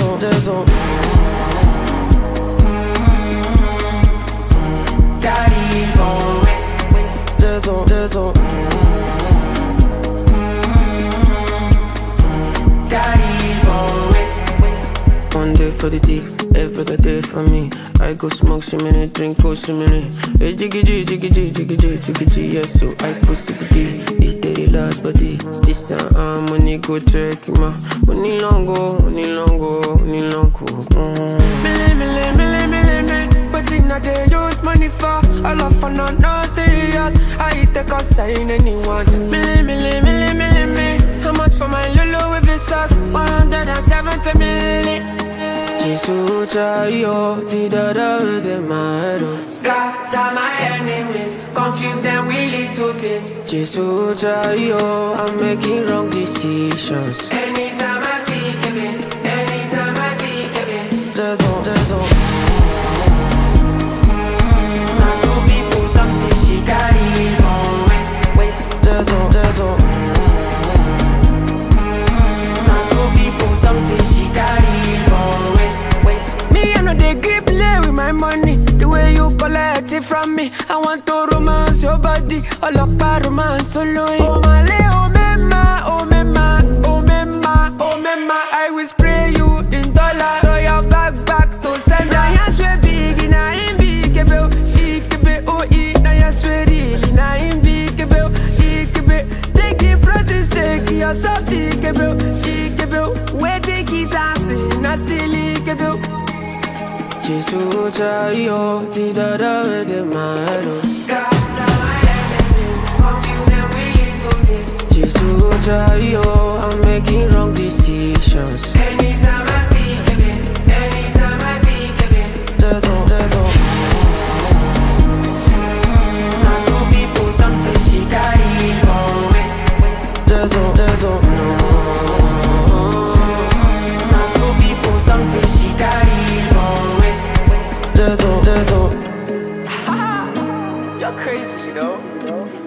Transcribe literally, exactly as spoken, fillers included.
Dezo, Dezo. Daddy for West. Dezo, Dezo. Daddy for West. One day for the thief, every other day for me. I go smoke some minute, drink go some minute. Hey jiggy jiggy jiggy jiggy jiggy jiggy jiggy. Yes, so I go sip it. It very large body. This time money go check ma. Money long go, money long go, money long go. Milli milli milli milli milli. But in a day use money for all of fun and no serious. I take a sign anyone. Milli milli milli milli milli. How much for my Lulu with his socks? One hundred and seventy milli. Jesus, yo, ti da da with my head. Scatter my enemies, confuse them, we lead to this. Jesus, yo, I'm making wrong decisions. Anytime I see Kevin, anytime I see Kevin. Dezo, Dezo. Now two people, something she carry from West, West. Dezo, Dezo. Now two people, something she carry from West, West. Me, I know they grip play with my money. The way you collect it from me, I want to romance your body. All of our romance solo. Oh my lay, oh mema, oh mema, oh mema, oh mema. I will spray you in dollar. Throw your back back to send. Now yes we big, now in big bill, big bill, oh e. Now yes we really, now in big bill, big bill. Take it for the sake, you're so big bill, big bill. Where take his ass in, I still big bill. Jesus, yo, ti da da with my head. Scatter my enemies, confuse them, we lead to this. Jesus, yo, I'm making wrong decisions. Anytime I see Kevin, anytime I see Kevin. Dezo, Dezo. Now two people, something she carry from West, West. Dezo, Dezo. Now two people, something she carry from West, West. Dezo, Dezo. You're crazy, you know.